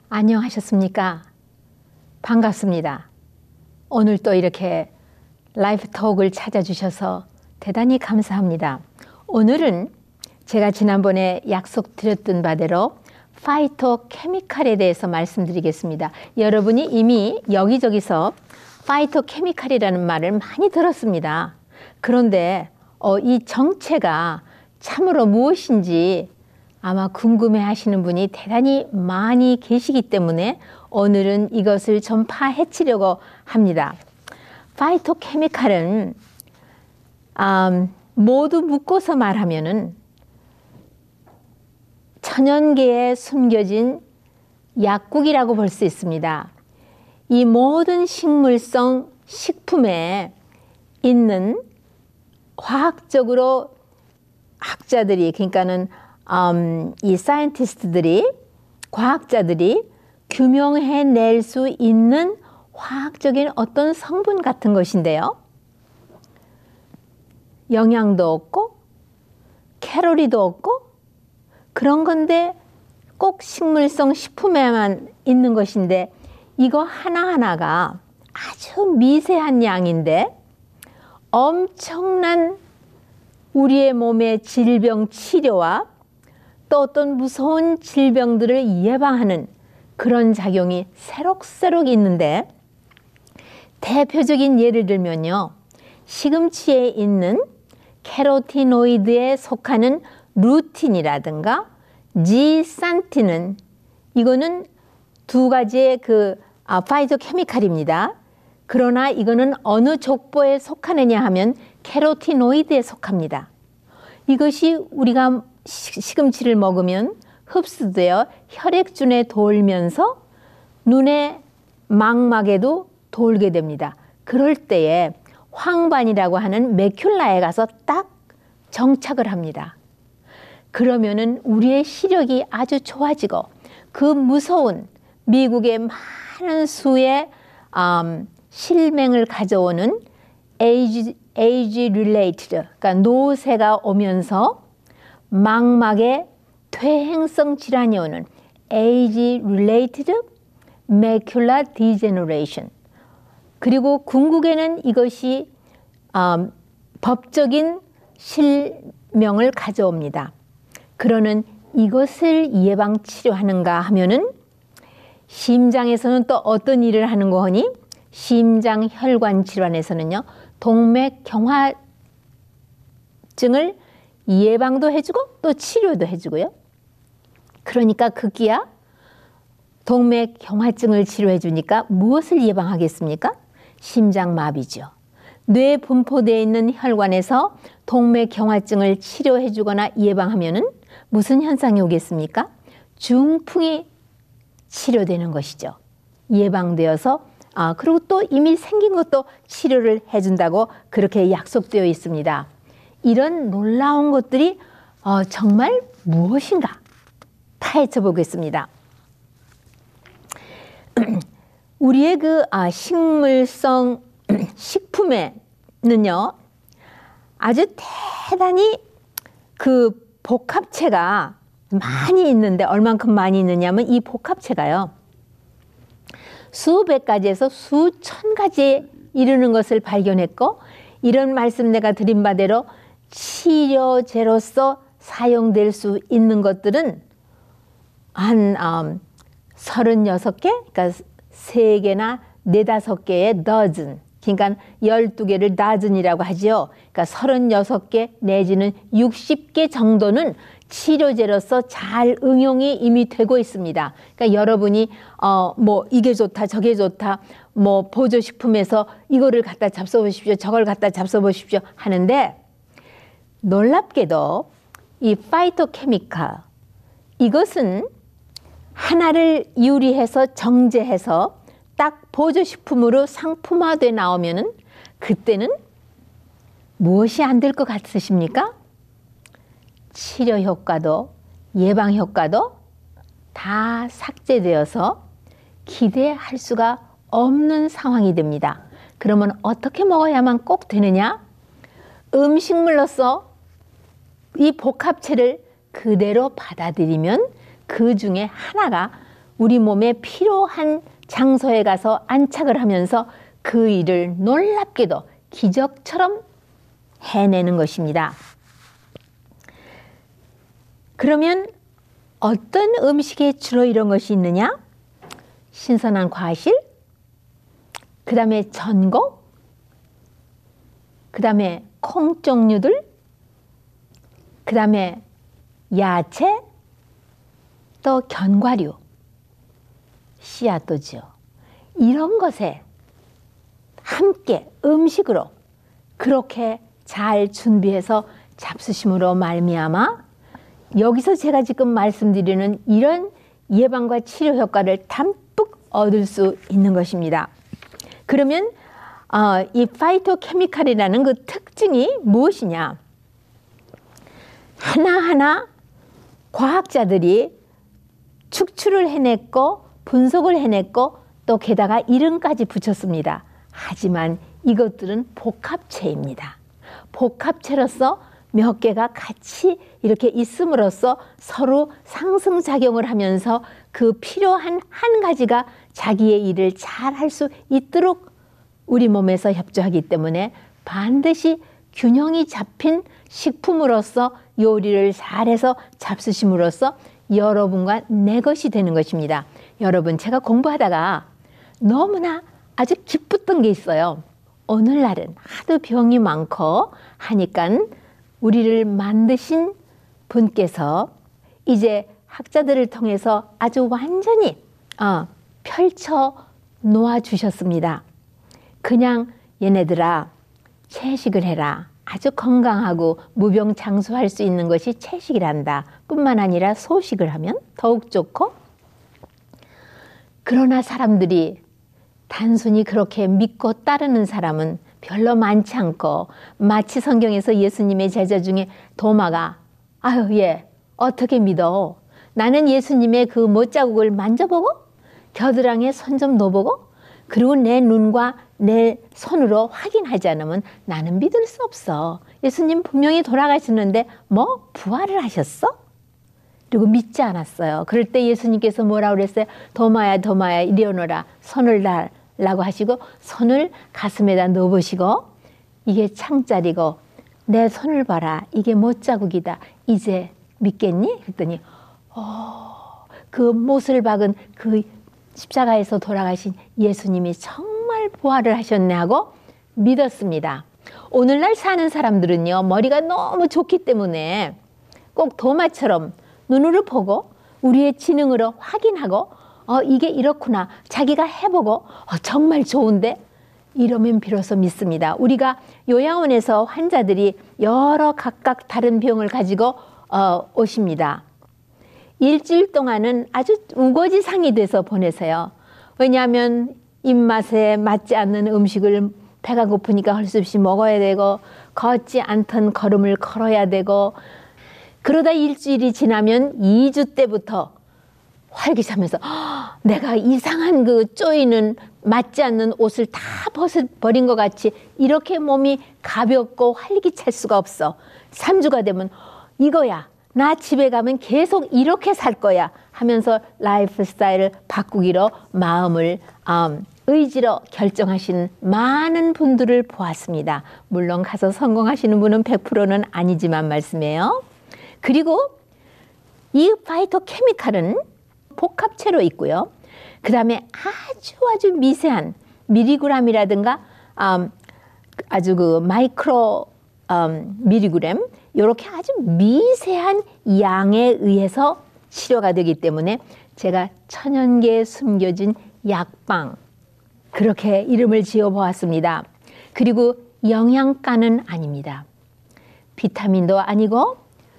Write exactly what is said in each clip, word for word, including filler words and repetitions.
안녕하셨습니까? 반갑습니다. 오늘 또 이렇게 라이프톡을 찾아주셔서 대단히 감사합니다. 오늘은 제가 지난번에 약속드렸던 바대로 파이토케미칼에 대해서 말씀드리겠습니다. 여러분이 이미 여기저기서 파이토케미칼이라는 말을 많이 들었습니다. 그런데 어, 이 정체가 참으로 무엇인지 아마 궁금해 하시는 분이 대단히 많이 계시기 때문에 오늘은 이것을 좀 파헤치려고 합니다. 파이토케미칼은 음, 모두 묶어서 말하면은 천연계에 숨겨진 약국이라고 볼 수 있습니다. 이 모든 식물성 식품에 있는 과학적으로 학자들이 그러니까는 음, 이 사이언티스트들이 과학자들이 규명해낼 수 있는 화학적인 어떤 성분 같은 것인데요. 영양도 없고 칼로리도 없고 그런 건데 꼭 식물성 식품에만 있는 것인데 이거 하나하나가 아주 미세한 양인데 엄청난 우리의 몸의 질병 치료와 또 어떤 무서운 질병들을 예방하는 그런 작용이 새록새록 있는데 대표적인 예를 들면요. 시금치에 있는 캐로티노이드에 속하는 루틴이라든가 지산틴은 이거는 두 가지의 그 아, 파이토케미칼입니다. 그러나 이거는 어느 족보에 속하느냐 하면 캐로티노이드에 속합니다. 이것이 우리가 시금치를 먹으면 흡수되어 혈액순에 돌면서 눈의 망막에도 돌게 됩니다. 그럴 때에 황반이라고 하는 매큘라에 가서 딱 정착을 합니다. 그러면은 우리의 시력이 아주 좋아지고 그 무서운 미국의 많은 수의 음, 실맹을 가져오는 age, age related, 그러니까 노쇠가 오면서 망막에 퇴행성 질환이 오는 age related macular degeneration. 그리고 궁극에는 이것이 음, 법적인 실명을 가져옵니다. 그러는 이것을 예방 치료하는가 하면은 심장에서는 또 어떤 일을 하는 거니? 심장혈관 질환에서는요. 동맥경화증을 예방도 해주고 또 치료도 해주고요. 그러니까 급기야 동맥경화증을 치료해 주니까 무엇을 예방하겠습니까? 심장마비죠. 뇌에 분포되어 있는 혈관에서 동맥경화증을 치료해 주거나 예방하면은 무슨 현상이 오겠습니까? 중풍이 치료되는 것이죠. 예방되어서 아 그리고 또 이미 생긴 것도 치료를 해준다고 그렇게 약속되어 있습니다. 이런 놀라운 것들이 어, 정말 무엇인가 파헤쳐 보겠습니다. 우리의 그 아, 식물성 식품에는요 아주 대단히 그 복합체가 많이 있는데 얼만큼 많이 있느냐면 이 복합체가요 수백 가지에서 수천 가지에 이르는 것을 발견했고 이런 말씀 내가 드린 바대로 치료제로서 사용될 수 있는 것들은 한 음, 서른여섯 개, 그러니까 세 개나 네다섯 개의 더즌, 그러니까 열두 개를 다즌이라고 하죠. 그러니까 서른여섯 개 내지는 육십 개 정도는 치료제로서 잘 응용이 이미 되고 있습니다. 그러니까 여러분이 어, 뭐 이게 좋다 저게 좋다 뭐 보조식품에서 이거를 갖다 잡숴보십시오 저걸 갖다 잡숴보십시오 하는데 놀랍게도 이 파이토케미칼 이것은 하나를 유리해서 정제해서 딱 보조식품으로 상품화돼 나오면은 그때는 무엇이 안 될 것 같으십니까? 치료 효과도 예방 효과도 다 삭제되어서 기대할 수가 없는 상황이 됩니다. 그러면 어떻게 먹어야만 꼭 되느냐? 음식물로서 이 복합체를 그대로 받아들이면 그 중에 하나가 우리 몸에 필요한 장소에 가서 안착을 하면서 그 일을 놀랍게도 기적처럼 해내는 것입니다. 그러면 어떤 음식에 주로 이런 것이 있느냐? 신선한 과실, 그 다음에 전곡, 그 다음에 콩 종류들, 그 다음에 야채, 또 견과류, 씨앗도죠. 이런 것에 함께 음식으로 그렇게 잘 준비해서 잡수심으로 말미암아 여기서 제가 지금 말씀드리는 이런 예방과 치료 효과를 담뿍 얻을 수 있는 것입니다. 그러면 어, 이 파이토케미칼이라는 그 특징이 무엇이냐? 하나하나 과학자들이 축출을 해냈고 분석을 해냈고 또 게다가 이름까지 붙였습니다. 하지만 이것들은 복합체입니다. 복합체로서 몇 개가 같이 이렇게 있음으로써 서로 상승작용을 하면서 그 필요한 한 가지가 자기의 일을 잘 할 수 있도록 우리 몸에서 협조하기 때문에 반드시 균형이 잡힌 식품으로서 요리를 잘해서 잡수심으로써 여러분과 내 것이 되는 것입니다. 여러분, 제가 공부하다가 너무나 아주 기뻤던 게 있어요. 오늘날은 하도 병이 많고 하니까 우리를 만드신 분께서 이제 학자들을 통해서 아주 완전히 어, 펼쳐 놓아 주셨습니다. 그냥 얘네들아 채식을 해라. 아주 건강하고 무병장수할 수 있는 것이 채식이란다. 뿐만 아니라 소식을 하면 더욱 좋고, 그러나 사람들이 단순히 그렇게 믿고 따르는 사람은 별로 많지 않고, 마치 성경에서 예수님의 제자 중에 도마가 아유 얘 어떻게 믿어? 나는 예수님의 그 못자국을 만져보고 겨드랑이에 손 좀 넣어보고 그리고 내 눈과 내 손으로 확인하지 않으면 나는 믿을 수 없어. 예수님 분명히 돌아가셨는데 뭐 부활을 하셨어? 그리고 믿지 않았어요. 그럴 때 예수님께서 뭐라고 그랬어요? 도마야 도마야 이리 오너라, 손을 달라고 하시고 손을 가슴에다 넣어보시고 이게 창자리고 내 손을 봐라, 이게 못자국이다, 이제 믿겠니? 그랬더니 어, 그 못을 박은 그 십자가에서 돌아가신 예수님이 정말 부활을 하셨네 하고 믿었습니다. 오늘날 사는 사람들은요, 머리가 너무 좋기 때문에 꼭 도마처럼 눈으로 보고 우리의 지능으로 확인하고 어, 이게 이렇구나, 자기가 해보고 어, 정말 좋은데, 이러면 비로소 믿습니다. 우리가 요양원에서 환자들이 여러 각각 다른 병을 가지고 어, 오십니다. 일주일 동안은 아주 우거지상이 돼서 보내세요. 왜냐하면 입맛에 맞지 않는 음식을 배가 고프니까 할 수 없이 먹어야 되고, 걷지 않던 걸음을 걸어야 되고, 그러다 일주일이 지나면 이 주 때부터 활기차면서 내가 이상한 그 쪼이는 맞지 않는 옷을 다 벗어버린 것 같이 이렇게 몸이 가볍고 활기찰 수가 없어. 삼 주가 되면 이거야, 나 집에 가면 계속 이렇게 살 거야 하면서 라이프 스타일을 바꾸기로 마음을 음, 의지로 결정하신 많은 분들을 보았습니다. 물론 가서 성공하시는 분은 백 퍼센트는 아니지만 말씀이에요. 그리고 이 파이토케미칼은 복합체로 있고요. 그 다음에 아주 아주 미세한 미리그램이라든가 음, 아주 그 마이크로 음, 미리그램, 이렇게 아주 미세한 양에 의해서 치료가 되기 때문에 제가 천연계에 숨겨진 약방, 그렇게 이름을 지어 보았습니다. 그리고 영양가는 아닙니다. 비타민도 아니고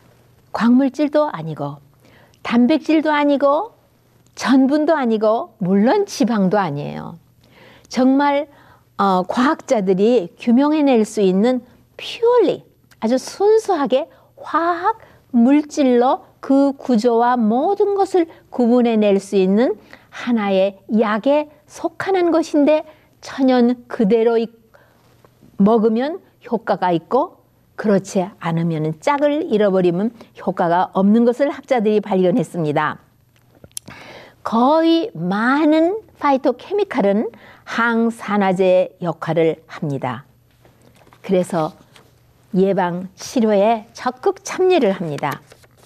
광물질도 아니고 단백질도 아니고 전분도 아니고 물론 지방도 아니에요. 정말 어, 과학자들이 규명해낼 수 있는 purely 아주 순수하게 화학 물질로 그 구조와 모든 것을 구분해낼 수 있는 하나의 약에 속하는 것인데, 천연 그대로 먹으면 효과가 있고 그렇지 않으면 짝을 잃어버리면 효과가 없는 것을 학자들이 발견했습니다. 거의 많은 파이토케미칼은 항산화제 역할을 합니다. 그래서 예방 치료에 적극 참여를 합니다.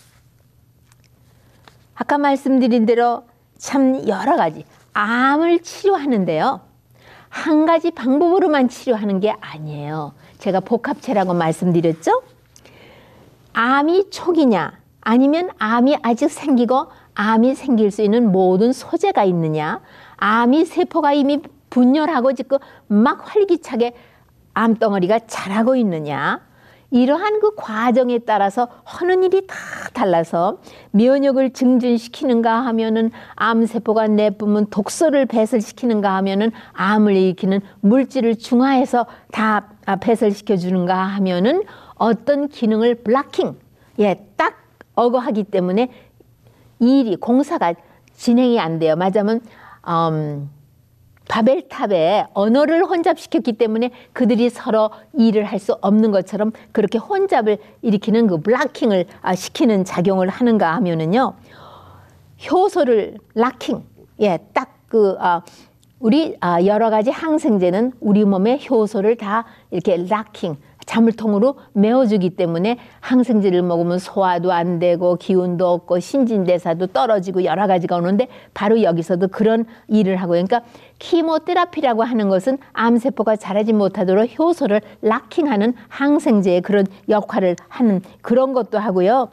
아까 말씀드린 대로 참 여러 가지 암을 치료하는데요. 한 가지 방법으로만 치료하는 게 아니에요. 제가 복합체라고 말씀드렸죠? 암이 초기냐 아니면 암이 아직 생기고 암이 생길 수 있는 모든 소재가 있느냐, 암이 세포가 이미 분열하고 지금 막 활기차게 암덩어리가 자라고 있느냐, 이러한 그 과정에 따라서 하는 일이 다 달라서 면역을 증진시키는가 하면은 암세포가 내뿜은 독소를 배설시키는가 하면은 암을 일으키는 물질을 중화해서 다 배설시켜 주는가 하면은 어떤 기능을 블락킹, 예, 딱 억어하기 때문에 일이 공사가 진행이 안 돼요. 말하자면 음, 바벨탑에 언어를 혼잡시켰기 때문에 그들이 서로 일을 할 수 없는 것처럼 그렇게 혼잡을 일으키는 그 블락킹을 시키는 작용을 하는가 하면은요, 효소를 락킹, 예, 딱 그 아, 우리 아, 여러 가지 항생제는 우리 몸의 효소를 다 이렇게 락킹, 자물통으로 메워주기 때문에 항생제를 먹으면 소화도 안 되고 기운도 없고 신진대사도 떨어지고 여러 가지가 오는데 바로 여기서도 그런 일을 하고, 그러니까 키모테라피라고 하는 것은 암세포가 자라지 못하도록 효소를 락킹하는 항생제의 그런 역할을 하는 그런 것도 하고요.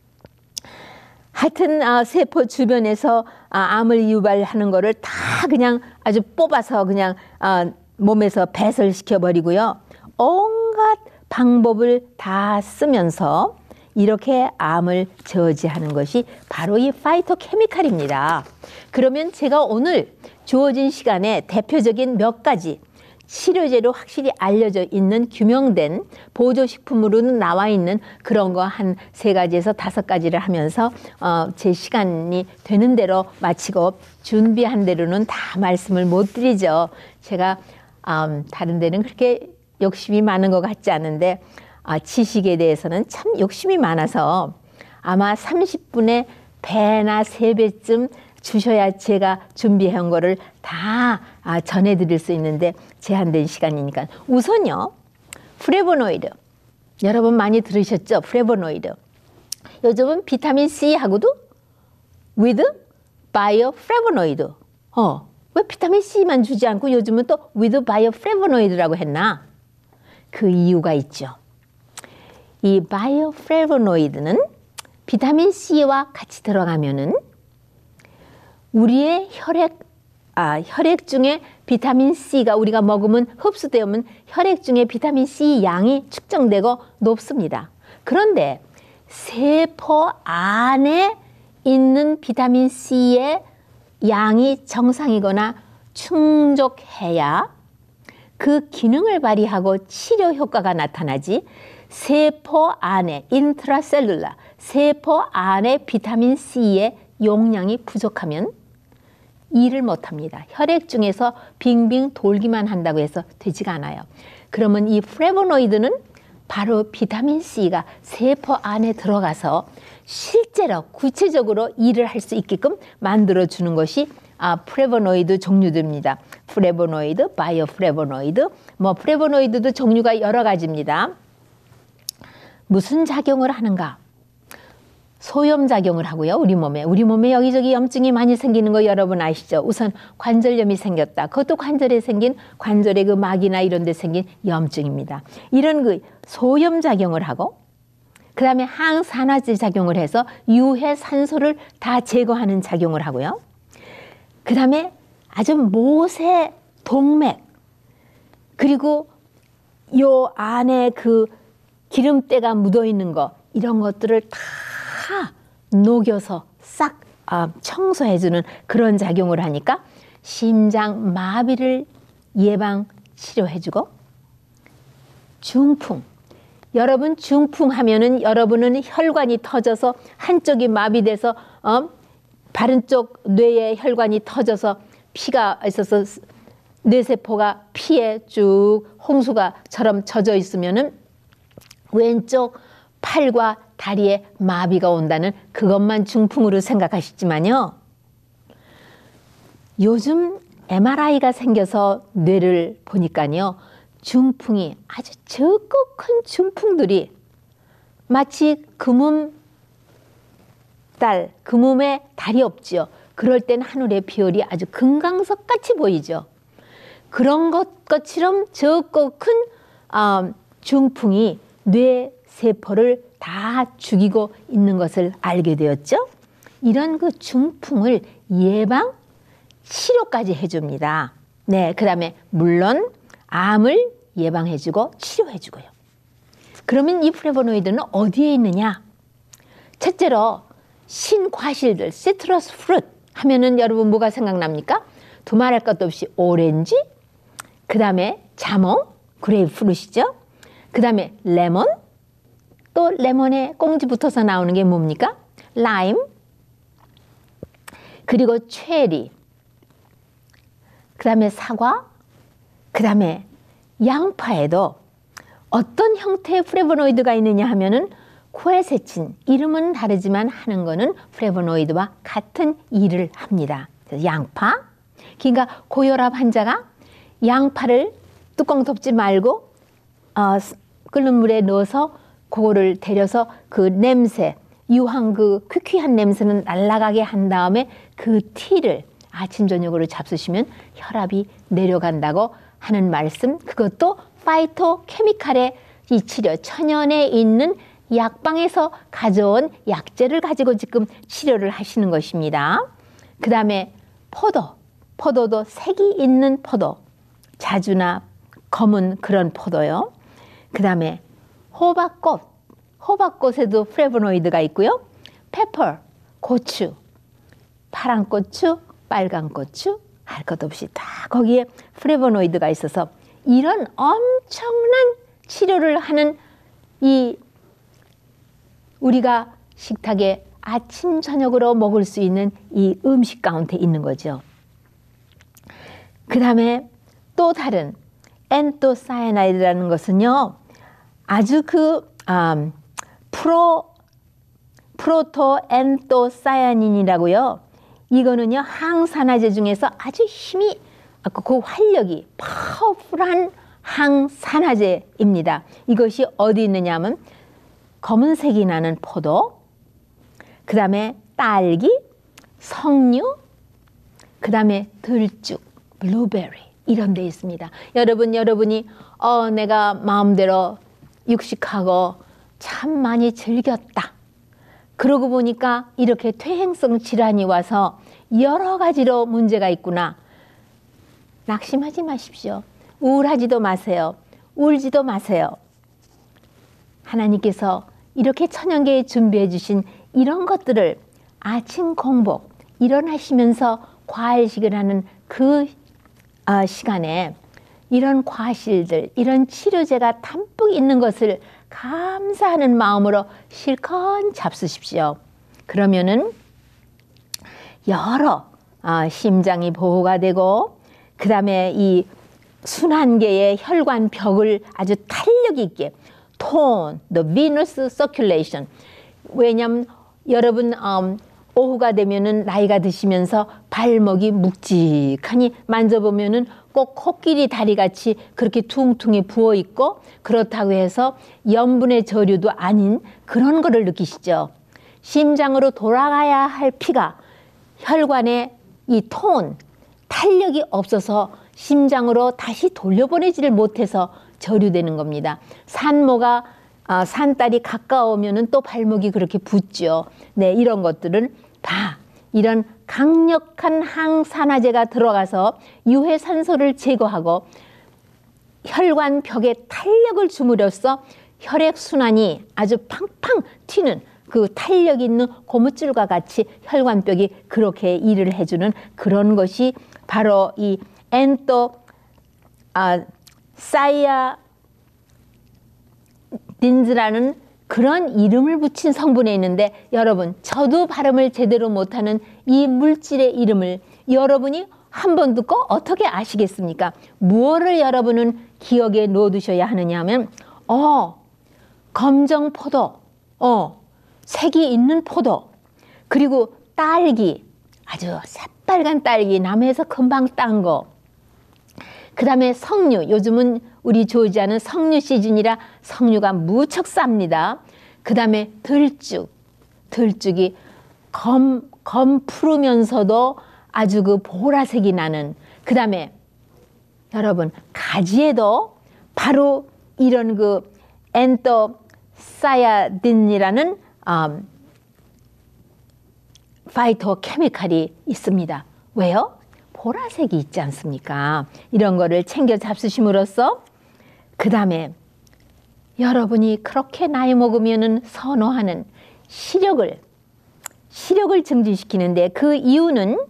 하여튼 아, 세포 주변에서 아, 암을 유발하는 거를 다 그냥 아주 뽑아서 그냥 아, 몸에서 배설시켜 버리고요. 온갖 방법을 다 쓰면서 이렇게 암을 저지하는 것이 바로 이 파이토케미칼입니다. 그러면 제가 오늘 주어진 시간에 대표적인 몇 가지 치료제로 확실히 알려져 있는 규명된 보조식품으로는 나와 있는 그런 거 한 세 가지에서 다섯 가지를 하면서 어, 제 시간이 되는 대로 마치고 준비한 대로는 다 말씀을 못 드리죠. 제가 음, 다른 데는 그렇게 욕심이 많은 것 같지 않은데 아, 지식에 대해서는 참 욕심이 많아서 아마 삼십 분에 배나 세 배쯤 주셔야 제가 준비한 거를 다 아, 전해드릴 수 있는데 제한된 시간이니까 우선요, 플레보노이드 여러분 많이 들으셨죠? 플레보노이드 요즘은 비타민 C하고도 with bioflavonoid. 어, 왜 비타민 C만 주지 않고 요즘은 또 with bioflavonoid라고 했나? 그 이유가 있죠. 이 바이오플레보노이드는 비타민 C와 같이 들어가면은 우리의 혈액, 아, 혈액 중에 비타민 C가 우리가 먹으면 흡수되면 혈액 중에 비타민 C 양이 측정되고 높습니다. 그런데 세포 안에 있는 비타민 C의 양이 정상이거나 충족해야 그 기능을 발휘하고 치료 효과가 나타나지, 세포 안에 인트라셀룰라, 세포 안에 비타민 C의 용량이 부족하면 일을 못합니다. 혈액 중에서 빙빙 돌기만 한다고 해서 되지가 않아요. 그러면 이 플레보노이드는 바로 비타민 C가 세포 안에 들어가서 실제로 구체적으로 일을 할 수 있게끔 만들어주는 것이 아, 플레보노이드 종류들입니다. 플레보노이드, 바이오플레보노이드, 뭐 플레보노이드도 종류가 여러 가지입니다. 무슨 작용을 하는가? 소염작용을 하고요. 우리 몸에. 우리 몸에 여기저기 염증이 많이 생기는 거 여러분 아시죠? 우선 관절염이 생겼다. 그것도 관절에 생긴 관절의 그 막이나 이런 데 생긴 염증입니다. 이런 그 소염작용을 하고 그 다음에 항산화제 작용을 해서 유해 산소를 다 제거하는 작용을 하고요. 그 다음에 아주 모세 동맥, 그리고 요 안에 그 기름때가 묻어 있는 거, 이런 것들을 다 녹여서 싹 아, 청소해주는 그런 작용을 하니까 심장 마비를 예방 치료해주고, 중풍, 여러분 중풍 하면은 여러분은 혈관이 터져서 한쪽이 마비돼서 어? 바른 쪽 뇌에 혈관이 터져서 피가 있어서 뇌세포가 피에 쭉 홍수가처럼 젖어 있으면은 왼쪽 팔과 다리에 마비가 온다는 그것만 중풍으로 생각하시지만요, 요즘 엠알아이가 생겨서 뇌를 보니까요, 중풍이 아주 적고 큰 중풍들이 마치 금음 달, 금음에 달이 없지요. 그럴 땐 하늘의 별이 아주 금강석같이 보이죠. 그런 것처럼 적고 큰 어, 중풍이 뇌 세포를 다 죽이고 있는 것을 알게 되었죠. 이런 그 중풍을 예방, 치료까지 해줍니다. 네, 그 다음에 물론 암을 예방해주고 치료해주고요. 그러면 이 플래보노이드는 어디에 있느냐? 첫째로 신과실들, 시트러스 프루트 하면은 여러분 뭐가 생각납니까? 두말할 것도 없이 오렌지, 그 다음에 자몽, 그레이프루트이죠. 그 다음에 레몬, 또 레몬에 꽁지 붙어서 나오는 게 뭡니까? 라임, 그리고 체리, 그 다음에 사과, 그 다음에 양파에도 어떤 형태의 플래보노이드가 있느냐 하면은 코에세친, 이름은 다르지만 하는 거는 플래보노이드와 같은 일을 합니다. 그래서 양파, 그러니까 고혈압 환자가 양파를 뚜껑 덮지 말고 어, 끓는 물에 넣어서 그거를 데려서 그 냄새, 유황 그 퀴퀴한 냄새는 날아가게 한 다음에 그 티를 아침 저녁으로 잡수시면 혈압이 내려간다고 하는 말씀, 그것도 파이토 케미칼의 이 치료, 천연에 있는 약방에서 가져온 약재를 가지고 지금 치료를 하시는 것입니다. 그 다음에 포도, 포도도 색이 있는 포도, 자주나 검은 그런 포도요. 그 다음에 호박꽃, 호박꽃에도 플래보노이드가 있고요. 페퍼, 고추, 파란 고추, 빨간 고추, 할 것 없이 다 거기에 플래보노이드가 있어서 이런 엄청난 치료를 하는 이 우리가 식탁에 아침 저녁으로 먹을 수 있는 이 음식 가운데 있는 거죠. 그 다음에 또 다른 엔토사야나이드라는 것은요, 아주 그 음, 프로 프로토 엔토사야닌이라고요. 이거는요 항산화제 중에서 아주 힘이 그 활력이 파워풀한 항산화제입니다. 이것이 어디 있느냐 하면 검은색이 나는 포도, 그 다음에 딸기, 석류, 그 다음에 들쭉, 블루베리 이런 데 있습니다. 여러분, 여러분이 어 내가 마음대로 육식하고 참 많이 즐겼다. 그러고 보니까 이렇게 퇴행성 질환이 와서 여러 가지로 문제가 있구나. 낙심하지 마십시오. 우울하지도 마세요. 울지도 마세요. 하나님께서 이렇게 천연계에 준비해 주신 이런 것들을 아침 공복, 일어나시면서 과일식을 하는 그 어, 시간에 이런 과실들, 이런 치료제가 담뿍 있는 것을 감사하는 마음으로 실컷 잡수십시오. 그러면은 여러 어, 심장이 보호가 되고, 그 다음에 이 순환계의 혈관벽을 아주 탄력 있게 톤, the venous circulation. 왜냐하면 여러분 음, 오후가 되면은 나이가 드시면서 발목이 묵직하니 만져보면은 꼭 코끼리 다리같이 그렇게 퉁퉁이 부어 있고, 그렇다고 해서 염분의 저류도 아닌 그런 거를 느끼시죠. 심장으로 돌아가야 할 피가 혈관에 이 톤, 탄력이 없어서 심장으로 다시 돌려보내지를 못해서 저류되는 겁니다. 산모가 어, 산딸이 가까우면은 또 발목이 그렇게 붓죠. 네, 이런 것들은 다 이런 강력한 항산화제가 들어가서 유해산소를 제거하고 혈관 벽에 탄력을 주므로써 혈액순환이 아주 팡팡 튀는 그 탄력 있는 고무줄과 같이 혈관벽이 그렇게 일을 해주는 그런 것이 바로 이 엔토 아, 사이아딘즈라는 그런 이름을 붙인 성분에 있는데, 여러분 저도 발음을 제대로 못하는 이 물질의 이름을 여러분이 한 번 듣고 어떻게 아시겠습니까? 무엇을 여러분은 기억에 넣어두셔야 하느냐 하면 어 검정 포도, 어 색이 있는 포도, 그리고 딸기, 아주 새빨간 딸기, 나무에서 금방 딴 거. 그 다음에 석류, 요즘은 우리 조지아는 석류 시즌이라 석류가 무척 쌉니다. 그 다음에 들쭉, 들쭉이 검, 검 푸르면서도 아주 그 보라색이 나는. 그 다음에 여러분, 가지에도 바로 이런 그 엔토사야딘이라는 음, 파이토 케미칼이 있습니다. 왜요? 보라색이 있지 않습니까? 이런 거를 챙겨 잡수심으로써 그 다음에 여러분이 그렇게 나이 먹으면은 선호하는 시력을 시력을 증진시키는데 그 이유는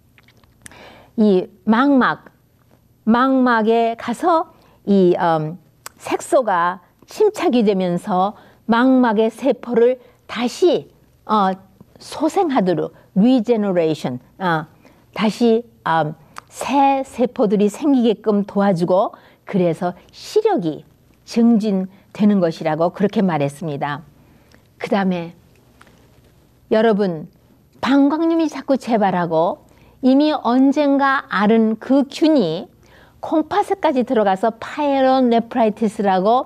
이 망막 망막에 가서 이 음, 색소가 침착이 되면서 망막의 세포를 다시 어, 소생하도록 리제너레이션 어, 다시 음, 새 세포들이 생기게끔 도와주고 그래서 시력이 증진되는 것이라고 그렇게 말했습니다. 그 다음에 여러분 방광염이 자꾸 재발하고 이미 언젠가 앓은 그 균이 콩팥에까지 들어가서 파이로네프라이티스라고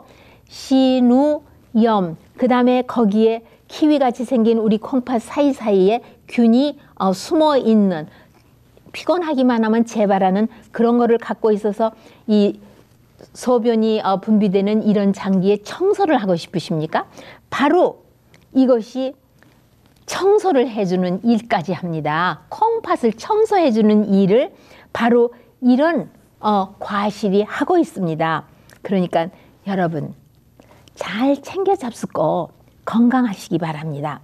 신우염 그 다음에 거기에 키위같이 생긴 우리 콩팥 사이사이에 균이 어, 숨어있는 피곤하기만 하면 재발하는 그런 거를 갖고 있어서 이 소변이 어, 분비되는 이런 장기에 청소를 하고 싶으십니까? 바로 이것이 청소를 해주는 일까지 합니다. 콩팥을 청소해주는 일을 바로 이런 어, 과실이 하고 있습니다. 그러니까 여러분 잘 챙겨 잡수고 건강하시기 바랍니다.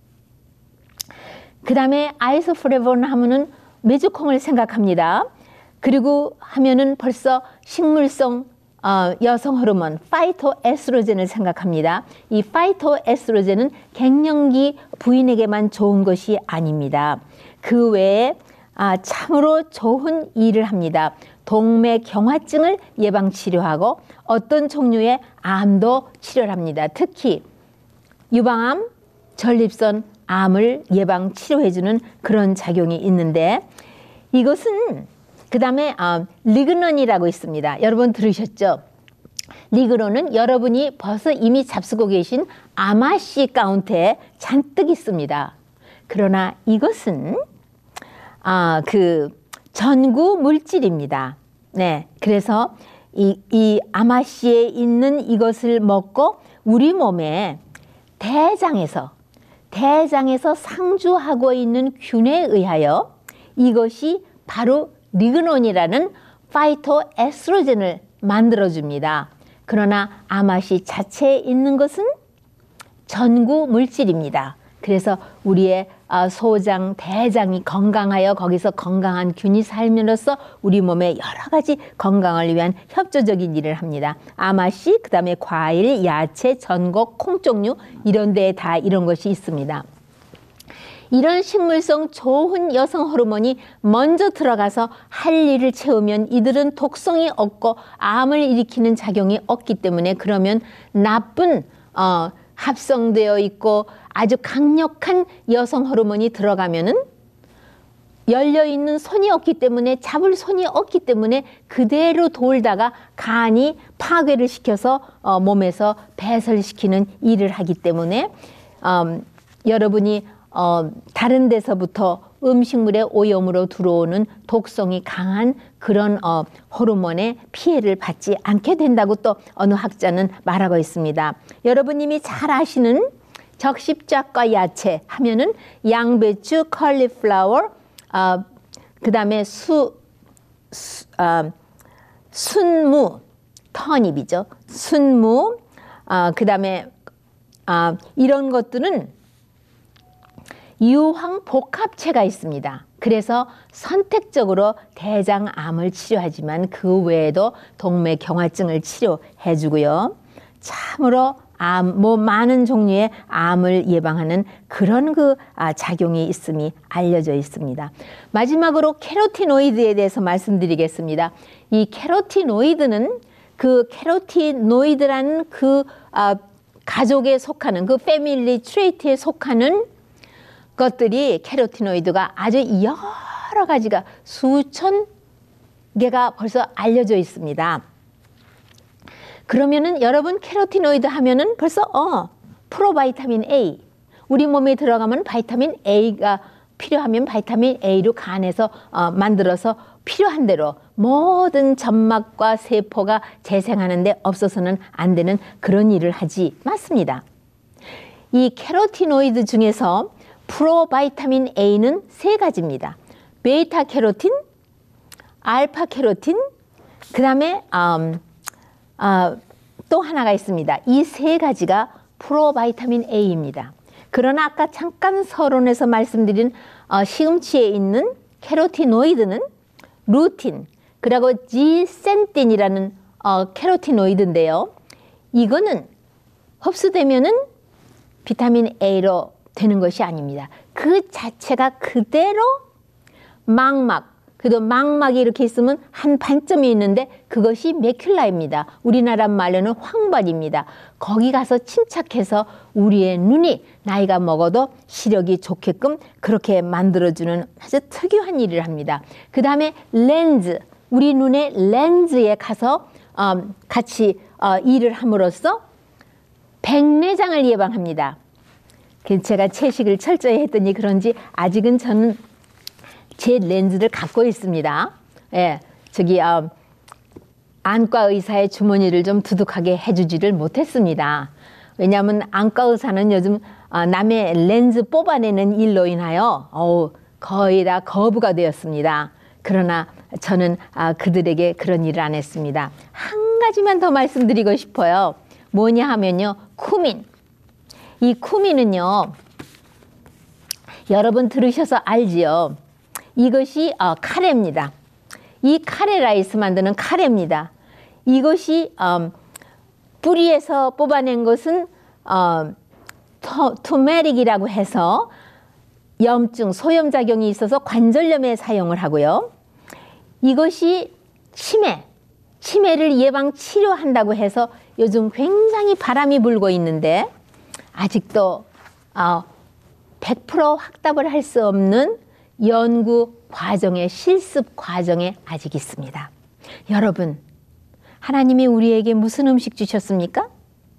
그 다음에 아이소프레본 하면은 메주콩을 생각합니다. 그리고 하면은 벌써 식물성 어, 여성 호르몬 파이토에스트로겐을 생각합니다. 이 파이토에스트로겐은 갱년기 부인에게만 좋은 것이 아닙니다. 그 외에 아, 참으로 좋은 일을 합니다. 동맥경화증을 예방치료하고 어떤 종류의 암도 치료를 합니다. 특히 유방암, 전립선 암을 예방치료해주는 그런 작용이 있는데 이것은 그 다음에 어, 리그논이라고 있습니다. 여러분 들으셨죠? 리그논은 여러분이 벌써 이미 잡수고 계신 아마씨 카운트에 잔뜩 있습니다. 그러나 이것은 아, 그 전구 물질입니다. 네, 그래서 이, 이 아마씨에 있는 이것을 먹고 우리 몸에 대장에서 대장에서 상주하고 있는 균에 의하여 이것이 바로 리그논이라는 파이토에스트로겐을 만들어줍니다. 그러나 아마씨 자체에 있는 것은 전구 물질입니다. 그래서 우리의 소장, 대장이 건강하여 거기서 건강한 균이 살면서 우리 몸의 여러 가지 건강을 위한 협조적인 일을 합니다. 아마씨, 그 다음에 과일, 야채, 전곡, 콩 종류 이런 데에 다 이런 것이 있습니다. 이런 식물성 좋은 여성 호르몬이 먼저 들어가서 할 일을 채우면 이들은 독성이 없고 암을 일으키는 작용이 없기 때문에 그러면 나쁜 어, 합성되어 있고 아주 강력한 여성 호르몬이 들어가면은 열려있는 손이 없기 때문에 잡을 손이 없기 때문에 그대로 돌다가 간이 파괴를 시켜서 어, 몸에서 배설시키는 일을 하기 때문에 음, 여러분이 어, 다른 데서부터 음식물의 오염으로 들어오는 독성이 강한 그런 어, 호르몬의 피해를 받지 않게 된다고 또 어느 학자는 말하고 있습니다. 여러분님이 잘 아시는 적십자과 야채 하면은 양배추, 컬리플라워, 어, 그 다음에 수, 수, 어, 순무, 터닙이죠. 순무, 어, 그 다음에 어, 이런 것들은 유황복합체가 있습니다. 그래서 선택적으로 대장암을 치료하지만 그 외에도 동맥경화증을 치료해주고요. 참으로 암, 뭐 많은 종류의 암을 예방하는 그런 그 아, 작용이 있음이 알려져 있습니다. 마지막으로 캐로티노이드에 대해서 말씀드리겠습니다. 이 캐로티노이드는 그 캐로티노이드라는 그 아, 가족에 속하는 그 패밀리 트레이트에 속하는 것들이 캐로티노이드가 아주 여러 여러 가지가 수천 개가 벌써 알려져 있습니다. 그러면은 여러분 캐로티노이드 하면은 벌써 어 프로바이타민 A, 우리 몸에 들어가면 바이타민 A가 필요하면 바이타민 A로 간에서 어, 만들어서 필요한 대로 모든 점막과 세포가 재생하는데 없어서는 안 되는 그런 일을 하지. 맞습니다. 이 캐로티노이드 중에서 프로바이타민 A는 세 가지입니다. 베이타 캐로틴, 알파 캐로틴, 그 다음에 음, 어, 또 하나가 있습니다. 이 세 가지가 프로바이타민 A입니다. 그러나 아까 잠깐 서론에서 말씀드린 어, 시금치에 있는 캐로티노이드는 루틴, 그리고 지센틴이라는 어, 캐로티노이드인데요. 이거는 흡수되면은 비타민 A로 되는 것이 아닙니다. 그 자체가 그대로 망막, 그래도 망막이 이렇게 있으면 한 반점이 있는데 그것이 매큘라입니다. 우리나라 말로는 황발입니다. 거기 가서 침착해서 우리의 눈이 나이가 먹어도 시력이 좋게끔 그렇게 만들어주는 아주 특유한 일을 합니다. 그 다음에 렌즈, 우리 눈의 렌즈에 가서 어, 같이 어, 일을 함으로써 백내장을 예방합니다. 제가 채식을 철저히 했더니 그런지 아직은 저는 제 렌즈를 갖고 있습니다. 예, 저기 어, 안과 의사의 주머니를 좀 두둑하게 해주지를 못했습니다. 왜냐하면 안과 의사는 요즘 어, 남의 렌즈 뽑아내는 일로 인하여 어우, 거의 다 거부가 되었습니다. 그러나 저는 아, 그들에게 그런 일을 안 했습니다. 한 가지만 더 말씀드리고 싶어요. 뭐냐 하면요, 쿠민. 이 쿠민은요, 여러분 들으셔서 알지요. 이것이 어, 카레입니다. 이 카레 라이스 만드는 카레입니다. 이것이 어, 뿌리에서 뽑아낸 것은 어, 토, 투메릭이라고 해서 염증, 소염작용이 있어서 관절염에 사용을 하고요. 이것이 치매, 치매를 예방 치료한다고 해서 요즘 굉장히 바람이 불고 있는데 아직도 어, 백 퍼센트 확답을 할 수 없는 연구 과정의 실습 과정에 아직 있습니다. 여러분, 하나님이 우리에게 무슨 음식 주셨습니까?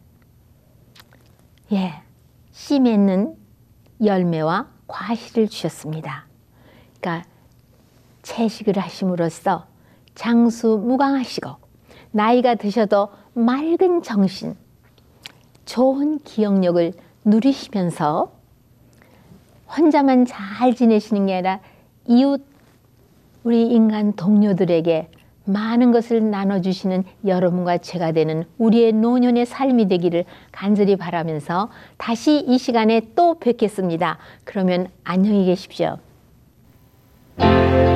예, 씨 맺는 열매와 과실을 주셨습니다. 그러니까 채식을 하심으로써 장수무강하시고 나이가 드셔도 맑은 정신, 좋은 기억력을 누리시면서 혼자만 잘 지내시는 게 아니라 이웃, 우리 인간 동료들에게 많은 것을 나눠주시는 여러분과 제가 되는 우리의 노년의 삶이 되기를 간절히 바라면서 다시 이 시간에 또 뵙겠습니다. 그러면 안녕히 계십시오.